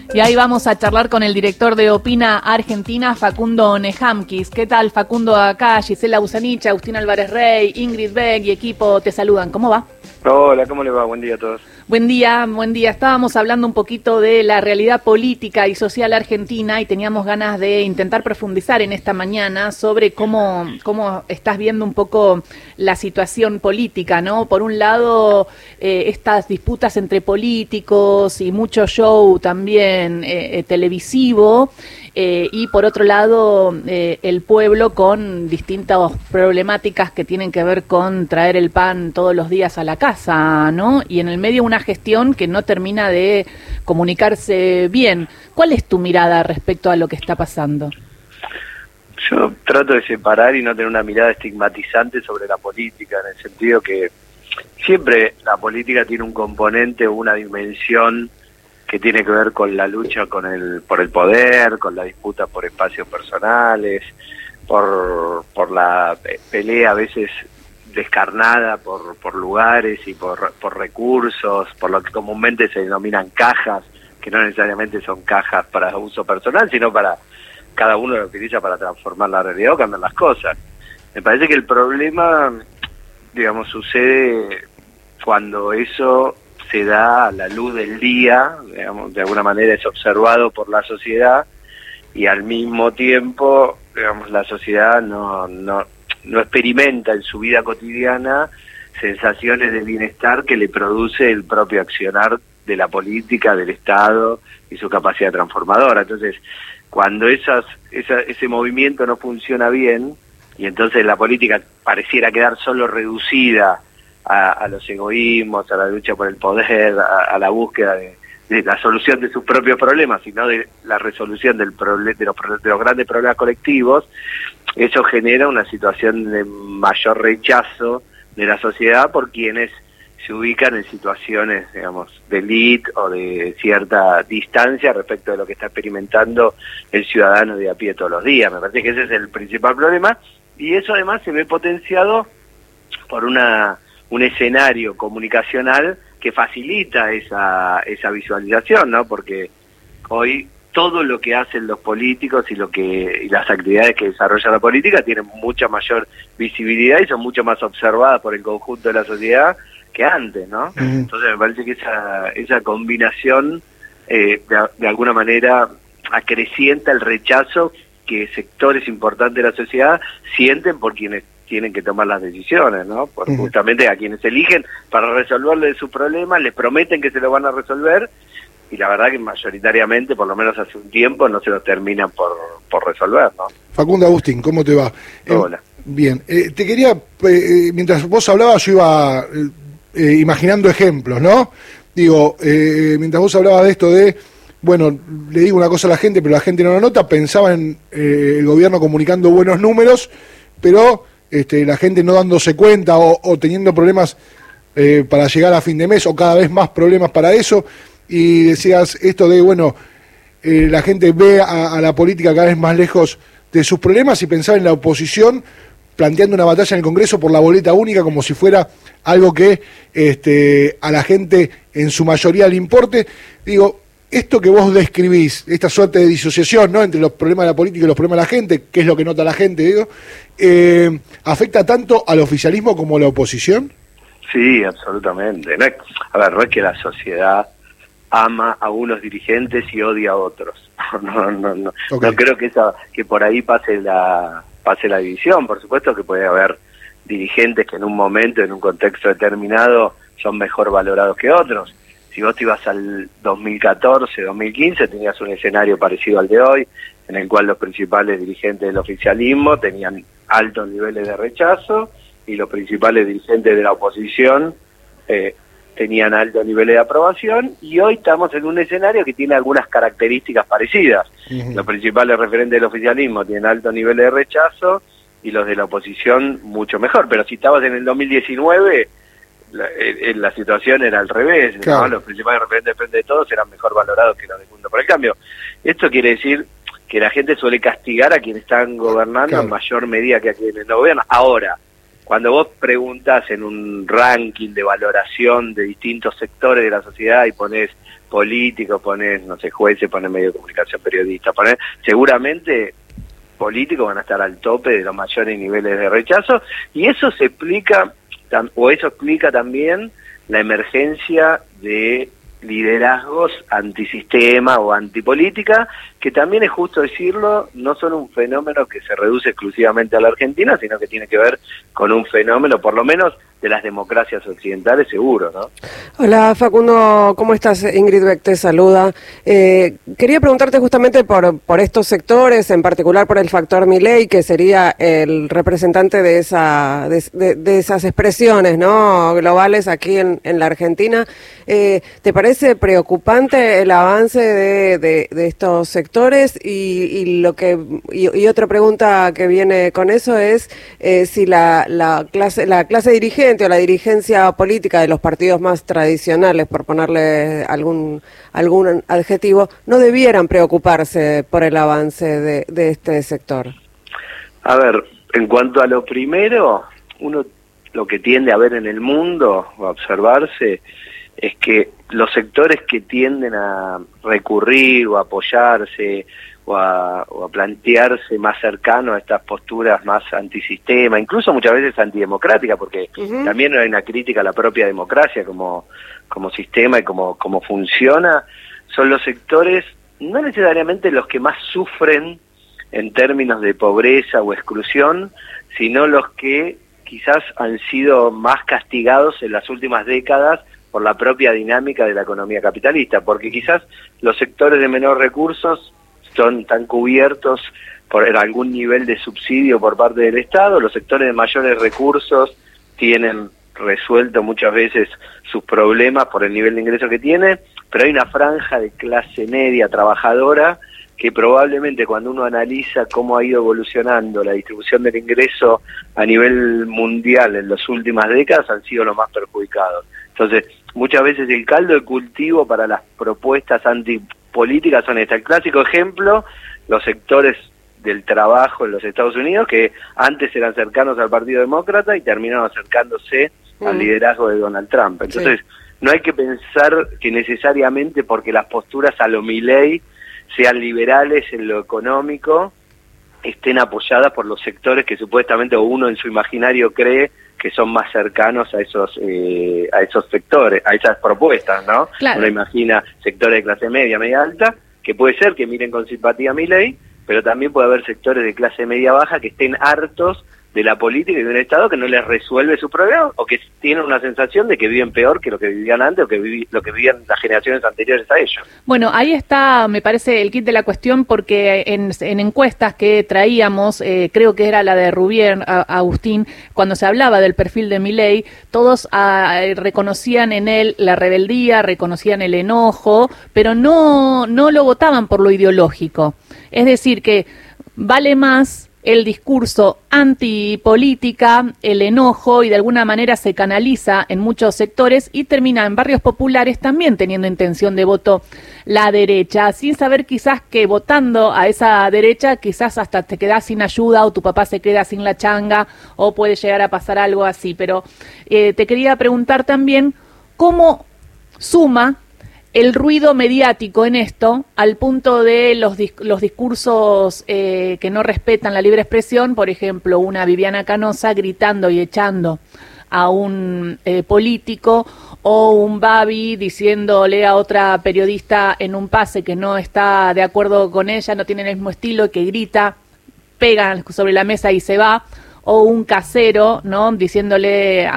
Y ahí vamos a charlar con el director de Opina Argentina, Facundo Nejamkis. ¿Qué tal, Facundo? Acá Gisela Busanich, Agustín Álvarez Rey, Ingrid Beck y equipo te saludan. ¿Cómo va? Hola, ¿cómo le va? Buen día a todos. Buen día, buen día. Estábamos hablando un poquito de la realidad política y social argentina y teníamos ganas de intentar profundizar en esta mañana sobre cómo estás viendo un poco la situación política, ¿no? Por un lado, estas disputas entre políticos y mucho show también televisivo, y por otro lado, el pueblo con distintas problemáticas que tienen que ver con traer el pan todos los días a la casa, ¿no? Y en el medio una gestión que no termina de comunicarse bien. ¿Cuál es tu mirada respecto a lo que está pasando? Yo trato de separar y no tener una mirada estigmatizante sobre la política, en el sentido que siempre la política tiene un componente o una dimensión que tiene que ver con la lucha por el poder, con la disputa por espacios personales, por la pelea a veces descarnada por lugares y por recursos, por lo que comúnmente se denominan cajas, que no necesariamente son cajas para uso personal, sino para cada uno lo utiliza para transformar la realidad o cambiar las cosas. Me parece que el problema, digamos, sucede cuando eso se da a la luz del día, digamos, de alguna manera es observado por la sociedad y al mismo tiempo, digamos, la sociedad no experimenta en su vida cotidiana sensaciones de bienestar que le produce el propio accionar de la política, del Estado y su capacidad transformadora. Entonces, cuando ese movimiento no funciona bien y entonces la política pareciera quedar solo reducida a los egoísmos, a la lucha por el poder, a la búsqueda de la solución de sus propios problemas, sino de la resolución de los grandes problemas colectivos, eso genera una situación de mayor rechazo de la sociedad por quienes se ubican en situaciones, digamos, de élite o de cierta distancia respecto de lo que está experimentando el ciudadano de a pie todos los días. Me parece que ese es el principal problema, y eso además se ve potenciado por un escenario comunicacional que facilita esa visualización, ¿no? Porque hoy todo lo que hacen los políticos y las actividades que desarrolla la política tienen mucha mayor visibilidad y son mucho más observadas por el conjunto de la sociedad que antes, ¿no? Entonces me parece que esa combinación de alguna manera acrecienta el rechazo que sectores importantes de la sociedad sienten por quienes tienen que tomar las decisiones, ¿no? Por justamente a quienes eligen para resolverle sus problemas, les prometen que se lo van a resolver, y la verdad que mayoritariamente, por lo menos hace un tiempo, no se lo terminan por resolver, ¿no? Facundo, Agustín, ¿cómo te va? Hola. Bien, te quería, mientras vos hablabas, yo iba imaginando ejemplos, ¿no? Digo, mientras vos hablabas de esto de, bueno, le digo una cosa a la gente, pero la gente no lo nota, pensaba en el gobierno comunicando buenos números, pero la gente no dándose cuenta o teniendo problemas para llegar a fin de mes, o cada vez más problemas para eso, y decías esto de, bueno, la gente ve a la política cada vez más lejos de sus problemas, y pensaba en la oposición planteando una batalla en el Congreso por la boleta única como si fuera algo que a la gente en su mayoría le importe. Digo, esto que vos describís, esta suerte de disociación, ¿no?, entre los problemas de la política y los problemas de la gente, que es lo que nota la gente, digo, ¿afecta tanto al oficialismo como a la oposición? Sí, absolutamente. No es que la sociedad ama a unos dirigentes y odia a otros. No Okay. No creo que por ahí pase la división. Por supuesto que puede haber dirigentes que en un momento, en un contexto determinado, son mejor valorados que otros. Si vos te ibas al 2014, 2015, tenías un escenario parecido al de hoy, en el cual los principales dirigentes del oficialismo tenían altos niveles de rechazo y los principales dirigentes de la oposición tenían altos niveles de aprobación, y hoy estamos en un escenario que tiene algunas características parecidas. Los principales referentes del oficialismo tienen altos niveles de rechazo y los de la oposición mucho mejor, pero si estabas en el 2019... La situación era al revés, claro, ¿no? Los principales referentes del Frente de Todos eran mejor valorados que los de Juntos por el Cambio. Esto quiere decir que la gente suele castigar a quienes están gobernando, claro, en mayor medida que a quienes no gobiernan. Ahora, cuando vos preguntás en un ranking de valoración de distintos sectores de la sociedad y ponés políticos, pones, no sé, jueces, pones medio de comunicación, periodistas, pones, seguramente políticos van a estar al tope de los mayores niveles de rechazo, y eso se explica, o eso explica también la emergencia de liderazgos antisistema o antipolítica, que también es justo decirlo, no son un fenómeno que se reduce exclusivamente a la Argentina, sino que tiene que ver con un fenómeno, por lo menos, de las democracias occidentales, seguro, ¿no? Hola, Facundo, ¿cómo estás? Ingrid Beck te saluda. Quería preguntarte justamente por estos sectores, en particular por el factor Milei, que sería el representante de esas expresiones, ¿no?, globales aquí en la Argentina. ¿Te parece preocupante el avance de estos sectores? Y otra pregunta que viene con eso es si la clase dirigente o la dirigencia política de los partidos más tradicionales, por ponerle algún adjetivo, no debieran preocuparse por el avance de este sector. A ver, en cuanto a lo primero, uno lo que tiende a ver en el mundo, o a observarse, es que los sectores que tienden a recurrir o a apoyarse o a plantearse más cercano a estas posturas más antisistema, incluso muchas veces antidemocráticas, porque también hay una crítica a la propia democracia como sistema y como funciona, son los sectores no necesariamente los que más sufren en términos de pobreza o exclusión, sino los que quizás han sido más castigados en las últimas décadas por la propia dinámica de la economía capitalista, porque quizás los sectores de menor recursos están cubiertos por algún nivel de subsidio por parte del Estado, los sectores de mayores recursos tienen resuelto muchas veces sus problemas por el nivel de ingreso que tiene, pero hay una franja de clase media trabajadora que probablemente cuando uno analiza cómo ha ido evolucionando la distribución del ingreso a nivel mundial en las últimas décadas han sido los más perjudicados. Entonces, muchas veces el caldo de cultivo para las propuestas antipolíticas son estas. El clásico ejemplo, los sectores del trabajo en los Estados Unidos, que antes eran cercanos al Partido Demócrata y terminaron acercándose al liderazgo de Donald Trump. Entonces, no hay que pensar que necesariamente porque las posturas a lo Milei sean liberales en lo económico, estén apoyadas por los sectores que supuestamente o uno en su imaginario cree que son más cercanos a esos sectores, a esas propuestas, ¿no? Claro. Uno imagina sectores de clase media, media alta, que puede ser que miren con simpatía a Milei, pero también puede haber sectores de clase media baja que estén hartos de la política y de un Estado que no les resuelve su problema, o que tienen una sensación de que viven peor que lo que vivían antes o que lo que vivían las generaciones anteriores a ellos. Bueno, ahí está, me parece, el kit de la cuestión, porque en encuestas que traíamos, creo que era la de Rubier, Agustín, cuando se hablaba del perfil de Milei, todos reconocían en él la rebeldía, reconocían el enojo, pero no lo votaban por lo ideológico. Es decir, que vale más el discurso antipolítica, el enojo, y de alguna manera se canaliza en muchos sectores y termina en barrios populares también teniendo intención de voto la derecha, sin saber quizás que votando a esa derecha quizás hasta te quedás sin ayuda o tu papá se queda sin la changa o puede llegar a pasar algo así. Pero te quería preguntar también cómo suma el ruido mediático en esto, al punto de los discursos que no respetan la libre expresión, por ejemplo, una Viviana Canosa gritando y echando a un político, o un Babi diciéndole a otra periodista en un pase que no está de acuerdo con ella, no tiene el mismo estilo, que grita, pega sobre la mesa y se va, o un Casero, ¿no?, diciéndole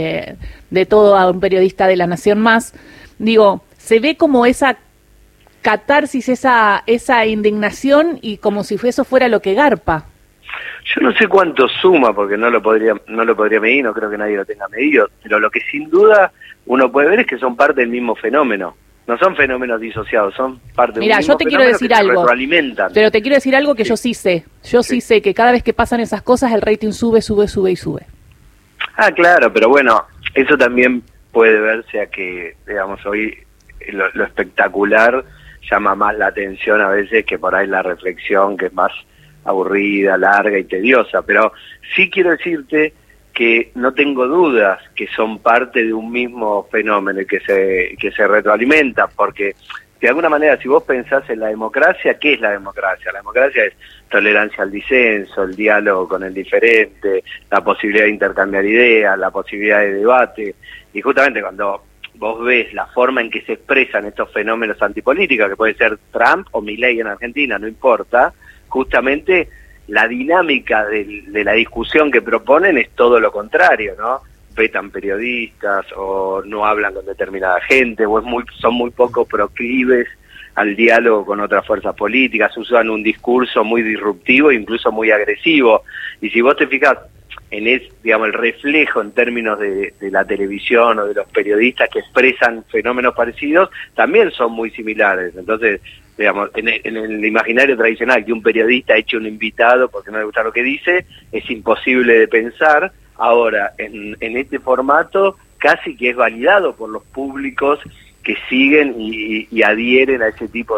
de todo a un periodista de La Nación Más. Digo, se ve como esa catarsis, esa indignación, y como si eso fuera lo que garpa. Yo no sé cuánto suma, porque no lo podría medir, no creo que nadie lo tenga medido, pero lo que sin duda uno puede ver es que son parte del mismo fenómeno. No son fenómenos disociados, son parte del mismo fenómeno. Mira, yo te quiero decir algo, pero te quiero decir algo que yo sí sé. Yo sí sé que cada vez que pasan esas cosas el rating sube y sube. Ah, claro, pero bueno, eso también puede verse a que, digamos, hoy lo espectacular llama más la atención a veces que por ahí la reflexión, que es más aburrida, larga y tediosa. Pero sí quiero decirte que no tengo dudas que son parte de un mismo fenómeno y que se retroalimenta, porque de alguna manera, si vos pensás en la democracia, ¿qué es la democracia? La democracia es tolerancia al disenso, el diálogo con el diferente, la posibilidad de intercambiar ideas, la posibilidad de debate. Y justamente cuando vos ves la forma en que se expresan estos fenómenos antipolíticos, que puede ser Trump o Milei en Argentina, no importa, justamente la dinámica de la discusión que proponen es todo lo contrario, ¿no? Vetan periodistas o no hablan con determinada gente o son muy poco proclives al diálogo con otras fuerzas políticas, usan un discurso muy disruptivo e incluso muy agresivo. Y si vos te fijas en digamos, el reflejo en términos de la televisión o de los periodistas que expresan fenómenos parecidos, también son muy similares. Entonces, digamos, en el imaginario tradicional que un periodista eche un invitado porque no le gusta lo que dice, es imposible de pensar. Ahora, en este formato, casi que es validado por los públicos que siguen y adhieren a ese tipo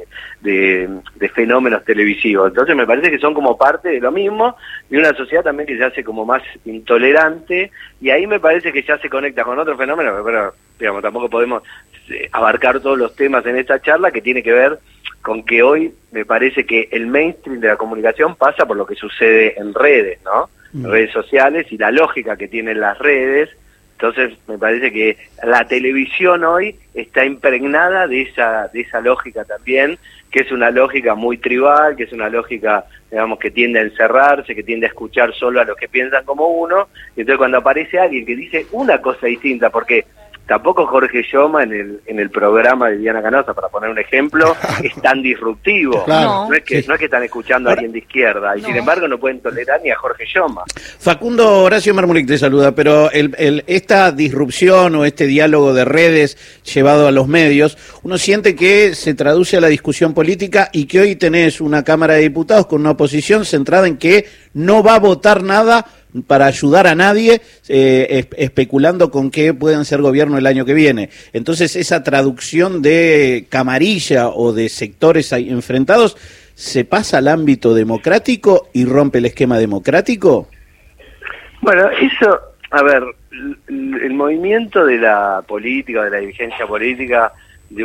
de fenómenos televisivos. Entonces me parece que son como parte de lo mismo, de una sociedad también que se hace como más intolerante, y ahí me parece que ya se conecta con otro fenómeno, pero digamos, tampoco podemos abarcar todos los temas en esta charla, que tiene que ver con que hoy me parece que el mainstream de la comunicación pasa por lo que sucede en redes, ¿no? Redes sociales y la lógica que tienen las redes. Entonces me parece que la televisión hoy está impregnada de esa lógica también, que es una lógica muy tribal, que es una lógica, digamos, que tiende a encerrarse, que tiende a escuchar solo a los que piensan como uno. Y entonces cuando aparece alguien que dice una cosa distinta, porque tampoco Jorge Lloma en el programa de Diana Canosa, para poner un ejemplo, es tan disruptivo. Claro. No es que están escuchando a alguien de izquierda, y sin embargo no pueden tolerar ni a Jorge Lloma. Facundo, Horacio Marmulik te saluda, pero esta disrupción o este diálogo de redes llevado a los medios, uno siente que se traduce a la discusión política y que hoy tenés una Cámara de Diputados con una oposición centrada en que no va a votar nada para ayudar a nadie, especulando con qué pueden ser gobierno el año que viene. Entonces esa traducción de camarilla o de sectores enfrentados se pasa al ámbito democrático y rompe el esquema democrático. Bueno, eso, a ver, el movimiento de la política, de la dirigencia política,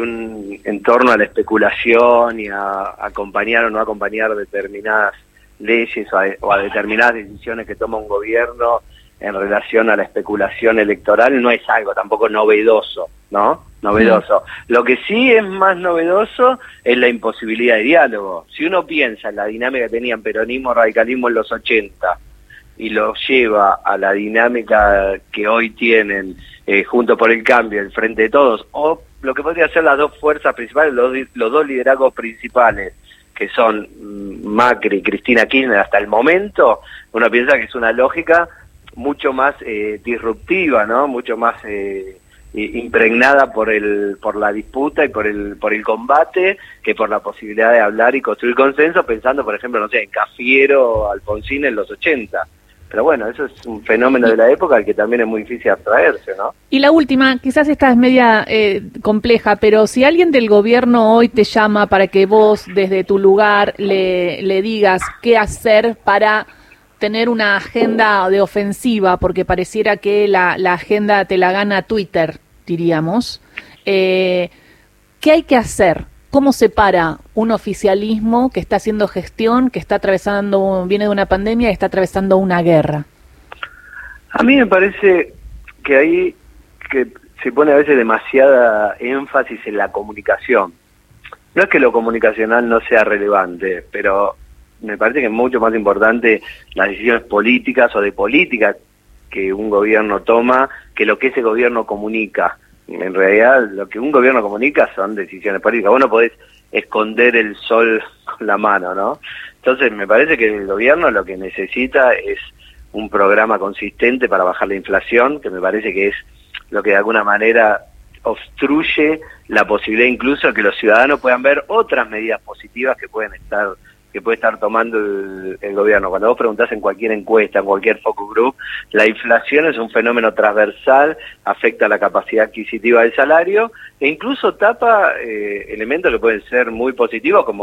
en torno a la especulación y a acompañar o no acompañar determinadas leyes o a determinadas decisiones que toma un gobierno en relación a la especulación electoral, no es algo tampoco novedoso, ¿no? Novedoso. Lo que sí es más novedoso es la imposibilidad de diálogo. Si uno piensa en la dinámica que tenían peronismo, radicalismo en los 80 y lo lleva a la dinámica que hoy tienen Juntos por el Cambio, el Frente de Todos, o lo que podría ser las dos fuerzas principales, los dos liderazgos principales, que son Macri y Cristina Kirchner hasta el momento, uno piensa que es una lógica mucho más disruptiva, ¿no? Mucho más impregnada por la disputa y por el combate, que por la posibilidad de hablar y construir consenso, pensando, por ejemplo, no sé, en Cafiero, Alfonsín en los 80. Pero bueno, eso es un fenómeno de la época al que también es muy difícil abstraerse, ¿no? Y la última, quizás esta es media compleja, pero si alguien del gobierno hoy te llama para que vos desde tu lugar le digas qué hacer para tener una agenda de ofensiva, porque pareciera que la agenda te la gana Twitter, diríamos, ¿qué hay que hacer? ¿Cómo se para un oficialismo que está haciendo gestión, que viene de una pandemia y está atravesando una guerra? A mí me parece que ahí que se pone a veces demasiada énfasis en la comunicación. No es que lo comunicacional no sea relevante, pero me parece que es mucho más importante las decisiones políticas o de política que un gobierno toma que lo que ese gobierno comunica. En realidad, lo que un gobierno comunica son decisiones políticas. Vos no podés esconder el sol con la mano, ¿no? Entonces, me parece que el gobierno lo que necesita es un programa consistente para bajar la inflación, que me parece que es lo que de alguna manera obstruye la posibilidad incluso de que los ciudadanos puedan ver otras medidas positivas que puede estar tomando el gobierno. Cuando vos preguntás en cualquier encuesta, en cualquier focus group, la inflación es un fenómeno transversal, afecta la capacidad adquisitiva del salario e incluso tapa elementos que pueden ser muy positivos, como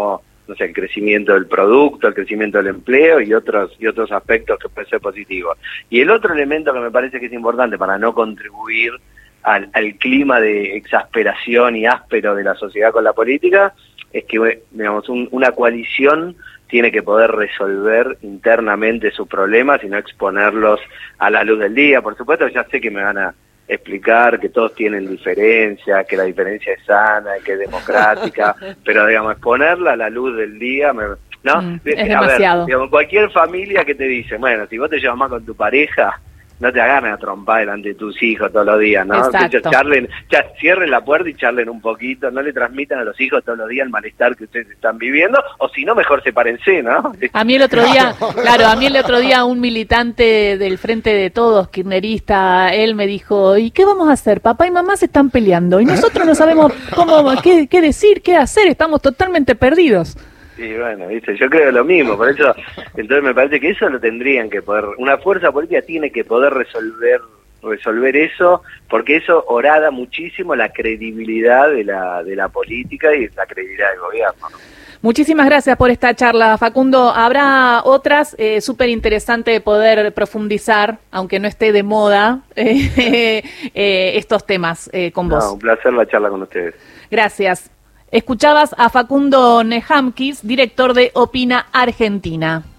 no sé, el crecimiento del producto, el crecimiento del empleo y otros aspectos que pueden ser positivos. Y el otro elemento que me parece que es importante para no contribuir al clima de exasperación y áspero de la sociedad con la política es que, digamos, una coalición tiene que poder resolver internamente sus problemas y no exponerlos a la luz del día. Por supuesto, ya sé que me van a explicar que todos tienen diferencias, que la diferencia es sana, que es democrática, pero, digamos, exponerla a la luz del día, ¿no? Es demasiado. Ver, digamos, cualquier familia que te dice, bueno, si vos te llevas más con tu pareja, no te hagan a trompar delante de tus hijos todos los días, ¿no? Exacto. Cierren la puerta y charlen un poquito, no le transmitan a los hijos todos los días el malestar que ustedes están viviendo, o si no, mejor sepárense, ¿no? A mí el otro día, un militante del Frente de Todos, kirchnerista, él me dijo, ¿y qué vamos a hacer? Papá y mamá se están peleando y nosotros no sabemos qué decir, qué hacer, estamos totalmente perdidos. Sí, bueno, ¿viste? Yo creo lo mismo, por eso, entonces me parece que eso lo tendrían que poder, una fuerza política tiene que poder resolver eso, porque eso horada muchísimo la credibilidad de la política y la credibilidad del gobierno, ¿no? Muchísimas gracias por esta charla, Facundo. Habrá otras, súper interesante poder profundizar, aunque no esté de moda, estos temas con vos. Un placer la charla con ustedes. Gracias. Escuchabas a Facundo Nehamkis, director de Opina Argentina.